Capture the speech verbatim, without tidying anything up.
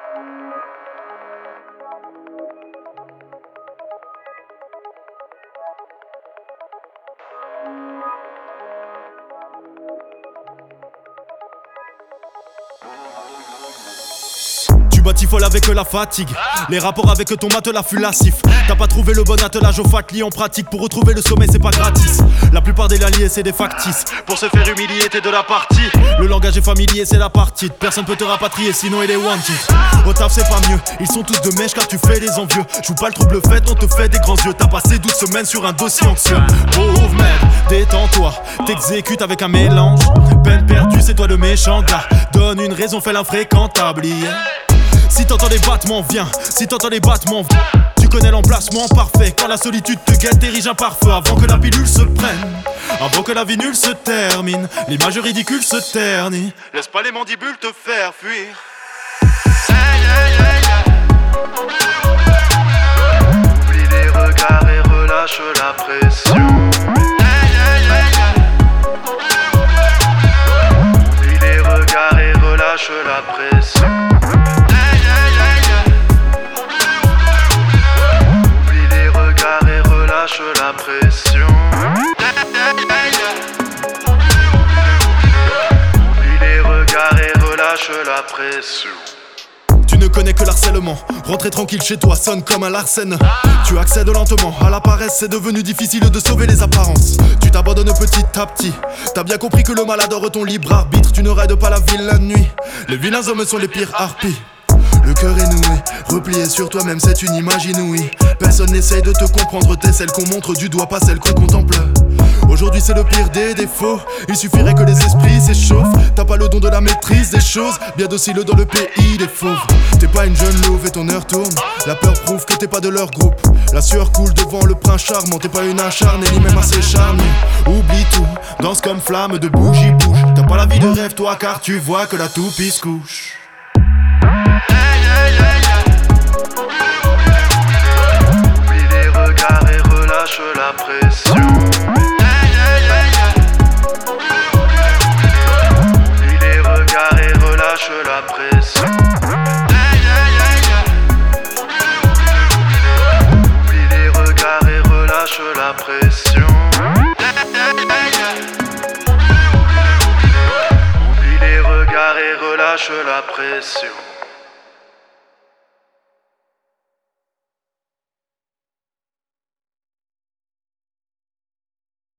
Tu batifole avec la fatigue, les rapports avec ton matelas fut lascif. T'as pas trouvé le bon attelage au fatli en pratique. Pour retrouver le sommet c'est pas gratis. La plupart des alliés c'est des factices. Pour se faire humilier t'es de la partie. Le langage est familier c'est la partie. Personne peut te rapatrier sinon il est wanted. Au taf c'est pas mieux, ils sont tous de mèche car tu fais les envieux. Joue pas le trouble fait, on te fait des grands yeux. T'as passé douze semaines sur un dossier anxieux. Pauvre merde, détends-toi, t'exécutes avec un mélange. Peine perdue c'est toi le méchant gars. Donne une raison, fais l'infréquentable yeah. Si t'entends les battements, viens. Si t'entends les battements, viens. Tu connais l'emplacement parfait. Quand la solitude te guette, érige un pare-feu avant que la pilule se prenne. Avant que la vie nulle se termine. L'image ridicule se ternit. Laisse pas les mandibules te faire fuir. Hey, hey, hey, hey. Oublie les regards et relâche la pression. Hey, hey, hey, hey. Oublie les regards et relâche la pression. La pression. Oublie les regards et relâche la pression. Tu ne connais que l'harcèlement. Rentrer tranquille chez toi sonne comme un Larsen. Tu accèdes lentement à la paresse. C'est devenu difficile de sauver les apparences. Tu t'abandonnes petit à petit. T'as bien compris que le mal adore ton libre arbitre. Tu ne raides pas la ville la nuit. Les vilains hommes sont les pires harpies. Le cœur est noué, replié sur toi-même, c'est une image inouïe. Personne n'essaye de te comprendre, t'es celle qu'on montre du doigt, pas celle qu'on contemple. Aujourd'hui c'est le pire des défauts, il suffirait que les esprits s'échauffent. T'as pas le don de la maîtrise des choses, bien docile dans le pays des fauves. T'es pas une jeune louve et ton heure tourne, la peur prouve que t'es pas de leur groupe. La sueur coule devant le prince charmant, t'es pas une acharnée ni même assez charnée. Oublie tout, danse comme flamme de bougie bouge. T'as pas la vie de rêve toi car tu vois que la toupie se couche. Oublie les regards et relâche la pression. Oublie les regards et relâche la pression. Oublie les regards et relâche la pression. Oublie les regards et relâche la pression.